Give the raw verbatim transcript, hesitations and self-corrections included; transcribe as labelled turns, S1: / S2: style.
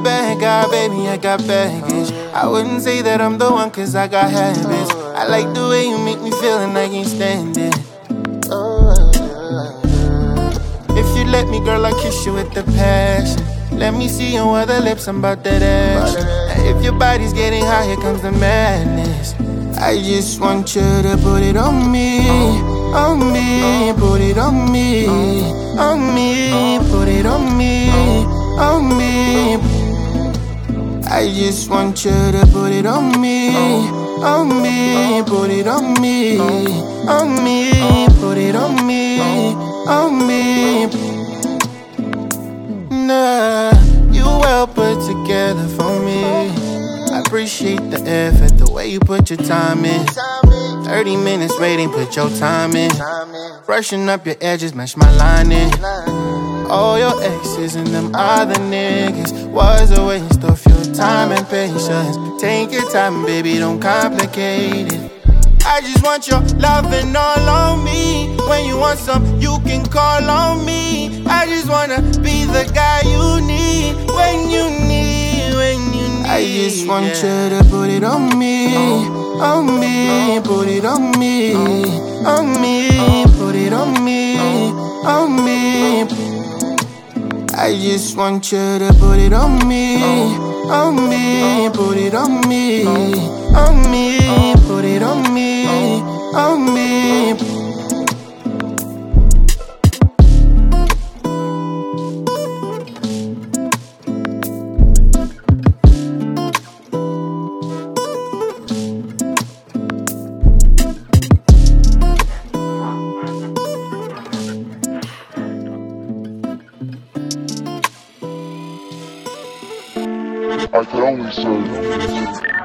S1: bad guy, baby, I got baggage. I wouldn't say that I'm the one, cause I got habits. I like the way you make me feel and I can't stand it. If you let me, girl, I'll kiss you with the passion. Let me see your other lips, I'm about that action. And if your body's getting hot, here comes the madness. I just want you to put it on me, on me, put it on me, on me, put it on me, on me. I just want you to put it on me, on me, put it on me, on me, put it on me, on me. Nah, you well put together for me. I appreciate the effort, the way you put your time in. Thirty minutes waiting, put your time in. Brushing up your edges, match my lining. All your exes and them other niggas was a waste of your time and patience. Take your time, baby, don't complicate it. I just want your loving all on me. When you want some, you can call on me. I just wanna be the guy you need. When you need, when you need. I just want you to put it on me, on me, put it on me, on me, put it on me, on me. I just want you to put it on me, on me, put it on me, on me, put it on me, on me.
S2: I can only serve.